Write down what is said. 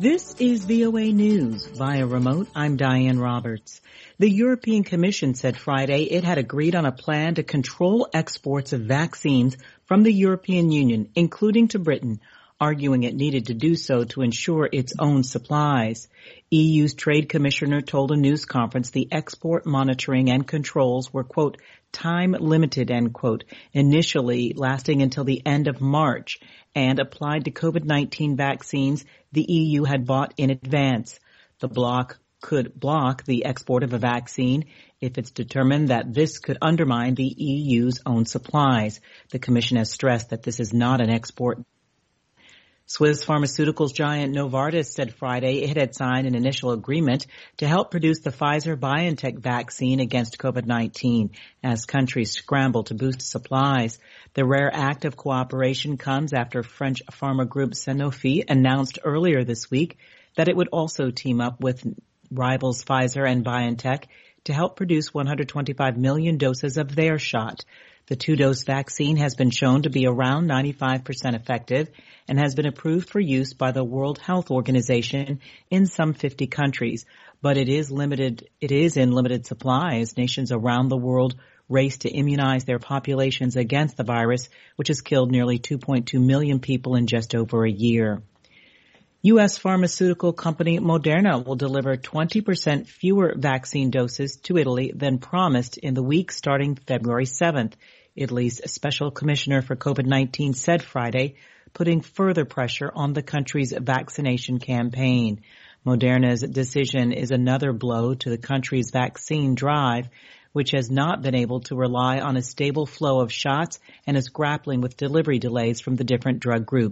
This is VOA News. Via remote, I'm Diane Roberts. The European Commission said Friday it had agreed on a plan to control exports of vaccines from the European Union, including to Britain, arguing it needed to do so to ensure its own supplies. EU's trade commissioner told a news conference the export monitoring and controls were, quote, time limited, end quote, initially lasting until the end of March and applied to COVID-19 vaccines the EU had bought in advance. The bloc could block the export of a vaccine if it's determined that this could undermine the EU's own supplies. The Commission has stressed that this is not an export. Swiss pharmaceuticals giant Novartis said Friday it had signed an initial agreement to help produce the Pfizer-BioNTech vaccine against COVID-19 as countries scramble to boost supplies. The rare act of cooperation comes after French pharma group Sanofi announced earlier this week that it would also team up with rivals Pfizer and BioNTech to help produce 125 million doses of their shot. The two-dose vaccine has been shown to be around 95% effective and has been approved for use by the World Health Organization in some 50 countries. But it is in limited supply as nations around the world race to immunize their populations against the virus, which has killed nearly 2.2 million people in just over a year. U.S. pharmaceutical company Moderna will deliver 20% fewer vaccine doses to Italy than promised in the week starting February 7th. Italy's special commissioner for COVID-19 said Friday, putting further pressure on the country's vaccination campaign. Moderna's decision is another blow to the country's vaccine drive, which has not been able to rely on a stable flow of shots and is grappling with delivery delays from the different drug groups.